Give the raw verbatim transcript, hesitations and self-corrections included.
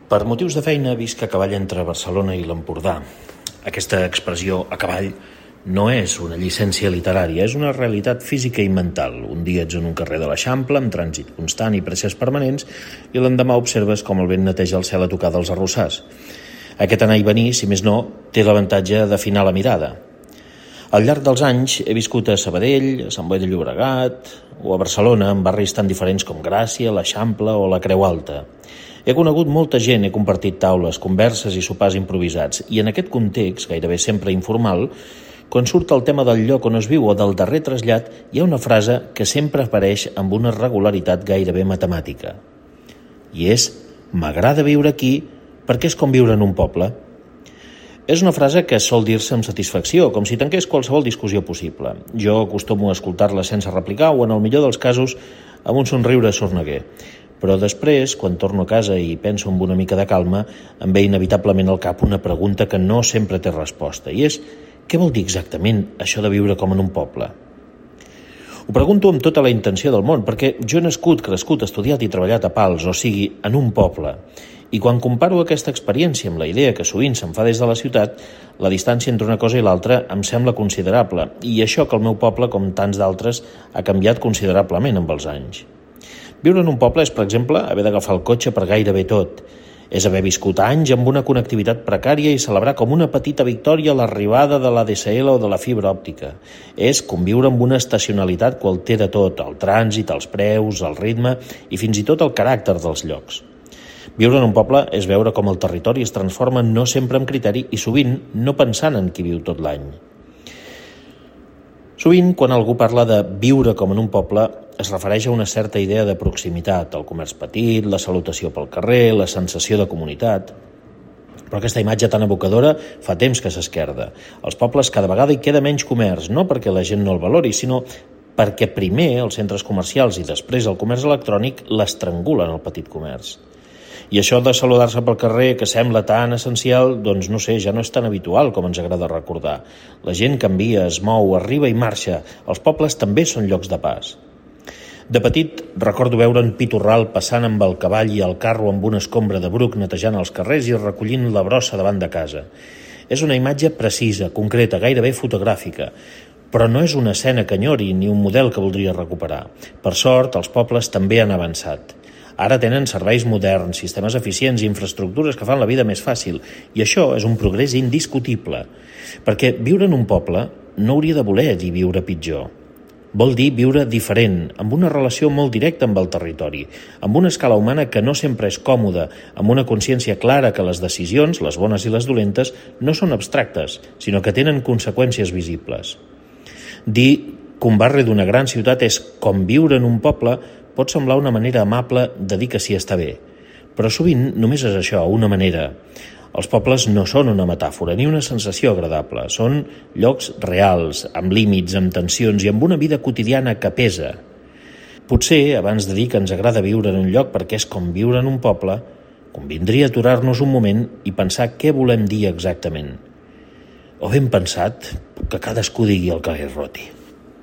Per motius de feina visc a cavall entre Barcelona i l'Empordà. Aquesta expressió a cavall no és una llicència literària, és una realitat física i mental. Un dia ets en un carrer de l'Eixample, amb trànsit constant i presses permanents, i l'endemà observes com el vent neteja el cel a tocar dels arrossars. Aquest anar i venir, si més no, té l'avantatge d'afinar la mirada. Al llarg dels anys he viscut a Sabadell, a Sant Boi de Llobregat o a Barcelona, en barris tan diferents com Gràcia, l'Eixample o la Creu Alta. He conegut molta gent, he compartit taules, converses i sopars improvisats, i en aquest context, gairebé sempre informal, quan surt el tema del lloc on es viu o del darrer trasllat, hi ha una frase que sempre apareix amb una regularitat gairebé matemàtica. I és: m'agrada viure aquí perquè és com viure en un poble. És una frase que sol dir-se amb satisfacció, com si tanqués qualsevol discussió possible. Jo acostumo a escoltar-la sense replicar o, en el millor dels casos, amb un somriure sorneguer. Però després, quan torno a casa i penso amb una mica de calma, em ve inevitablement al cap una pregunta que no sempre té resposta, i és: què vol dir exactament això de viure com en un poble? Ho pregunto amb tota la intenció del món, perquè jo he nascut, crescut, estudiat i treballat a Pals, o sigui, en un poble. I quan comparo aquesta experiència amb la idea que sovint se'n fa des de la ciutat, la distància entre una cosa i l'altra em sembla considerable, i això que el meu poble, com tants d'altres, ha canviat considerablement amb els anys. Viure en un poble és, per exemple, haver d'agafar el cotxe per gairebé tot. És haver viscut anys amb una connectivitat precària i celebrar com una petita victòria l'arribada de l'A D S L o de la fibra òptica. És conviure amb una estacionalitat que ho altera tot, el trànsit, els preus, el ritme i fins i tot el caràcter dels llocs. Viure en un poble és veure com el territori es transforma no sempre amb criteri i sovint no pensant en qui viu tot l'any. Sovint, quan algú parla de viure com en un poble, es refereix a una certa idea de proximitat, el comerç petit, la salutació pel carrer, la sensació de comunitat. Però aquesta imatge tan evocadora fa temps que s'esquerda. Als pobles cada vegada hi queda menys comerç, no perquè la gent no el valori, sinó perquè primer els centres comercials i després el comerç electrònic l'estrangulen el petit comerç. I això de saludar-se pel carrer, que sembla tan essencial, doncs no sé, ja no és tan habitual com ens agrada recordar. La gent canvia, es mou, arriba i marxa. Els pobles també són llocs de pas. De petit recordo veure en Pitorral passant amb el cavall i el carro amb una escombra de bruc netejant els carrers i recollint la brossa davant de casa. És una imatge precisa, concreta, gairebé fotogràfica, però no és una escena que enyori ni un model que voldria recuperar. Per sort, els pobles també han avançat. Ara tenen serveis moderns, sistemes eficients i infraestructures que fan la vida més fàcil, i això és un progrés indiscutible, perquè viure en un poble no hauria de voler dir viure pitjor. Vol dir viure diferent, amb una relació molt directa amb el territori, amb una escala humana que no sempre és còmoda, amb una consciència clara que les decisions, les bones i les dolentes, no són abstractes, sinó que tenen conseqüències visibles. Dir que un barri d'una gran ciutat és com viure en un poble pot semblar una manera amable de dir que s'hi està bé, però sovint només és això, una manera. Els pobles no són una metàfora ni una sensació agradable, són llocs reals, amb límits, amb tensions i amb una vida quotidiana que pesa. Potser, abans de dir que ens agrada viure en un lloc perquè és com viure en un poble, convindria aturar-nos un moment i pensar què volem dir exactament. O ben pensat, que cadascú digui el que li roti.